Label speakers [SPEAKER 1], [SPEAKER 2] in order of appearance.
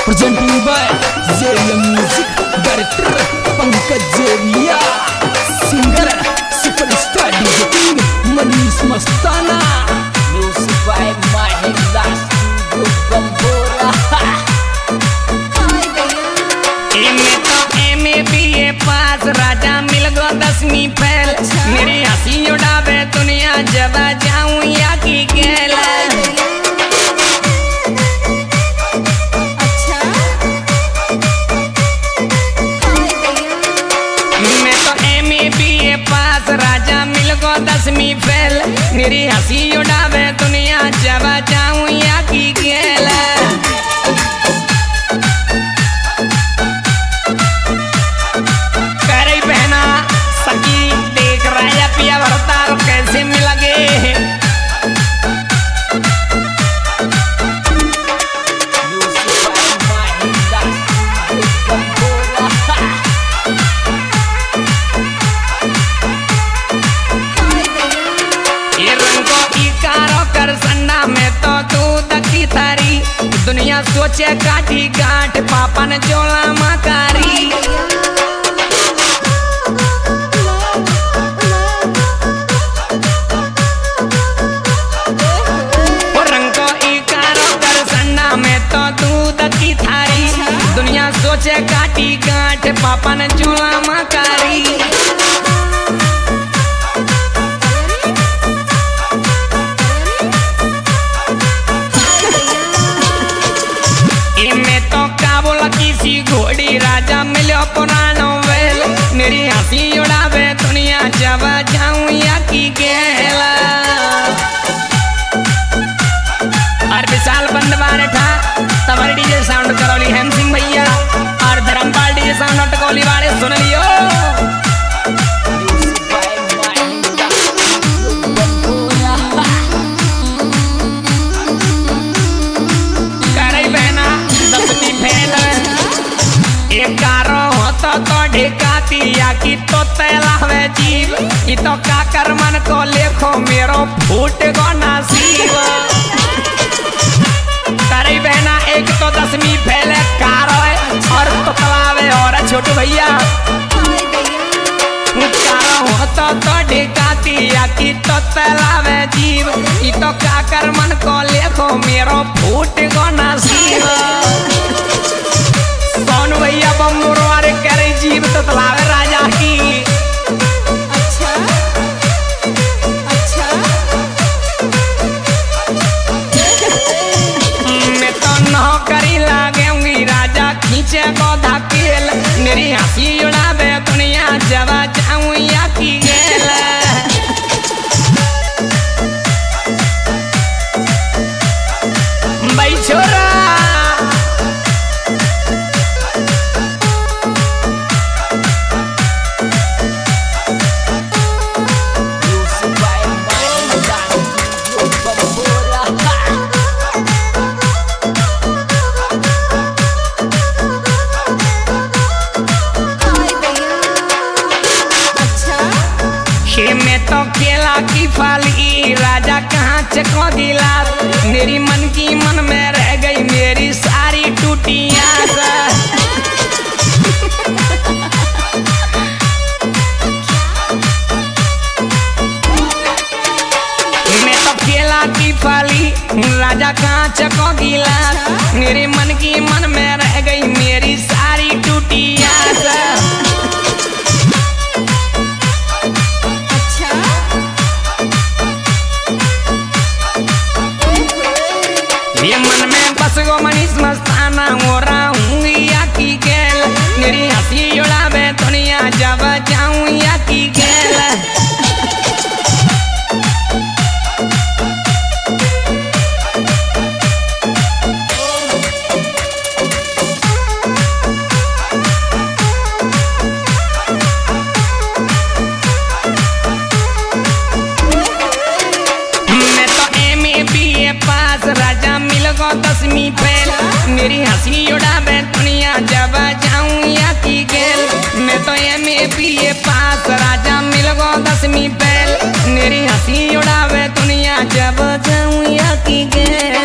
[SPEAKER 1] presenting by Zelia Music, director Pankaj Zelia, singer superstar DJ King Manish Mastana, music by Mahindra Studio Bambora.
[SPEAKER 2] MA पास राजा मिल गो 10वीं fail, मेरी हंसी उड़ावे दुनिया जब जाऊं या की गेल। मैं तो MA पास राजा मिल गो 10वीं फेल, मेरी हंसी उड़ावे दुनिया जब जाऊं या की गेल। कैसे मिलगे ये रंगों की कारो कर सन्ना में तो दूध की थारी, दुनिया सोचे काटी गांठ पापन जोला मकारी। दुनिया सोचे काटी गांठ पापन चूल्हा मकारी। इनमें तो काबुल की सी घोड़ी राजा मिलो पुरानो वेल, मेरी हंसी उड़ावे दुनिया जब जाऊं या की गेला। और विशाल बंदवार था तमारी डीजे साउंड करौली हेम सिंह भैया, और धर्मपाल डीजे साउंड अटकौली वाले सुन लियो। करे बहना 10वीं फेल, एक कारो होता तो ढिकाती या की तो तैलावे जीव, ये तो काकर मन को लेखो मेरो फूट गो नसीब। करे बहना एक तो 10वीं फेल कार और तो तलावे और छोटू भैया होता तो ढिकाती या की तो तलावे जीव, ये तो काकर मन को लेखो मेरो फूट गो नसीब। सोनू भैया बम्बूर वाले करे जीव तो तलावे राजा की। नौकरी लागेंगी राजा खींचे को धकेल, मेरी हंसी उड़ावे दुनिया जब जाऊं या की गेल। भाई छोरा में तो केला की फाली राजा कहाँ चको गिलास, मेरी मन की मन में रह गई मेरी सारी टूटी आस। मैं तो केला की फाली राजा कहाँ चको गिलास, मेरे मन की मन में रह गई मेरी सारी टूटी आस। ये मन में बस गो मनीष मस्ताना हो रहा हूँ या की गेल, मेरी हंसी उड़ावे दुनिया जब जाऊं या की गेल। मैं तो MA पास राजा मिल गो 10वीं फेल, मेरी हंसी उड़ावे दुनिया जब जाऊं या की गेल। मैं तो MA पास राजा मिल गो 10वीं फेल, मेरी हंसी उड़ावे दुनिया जब जाऊं या की गेल।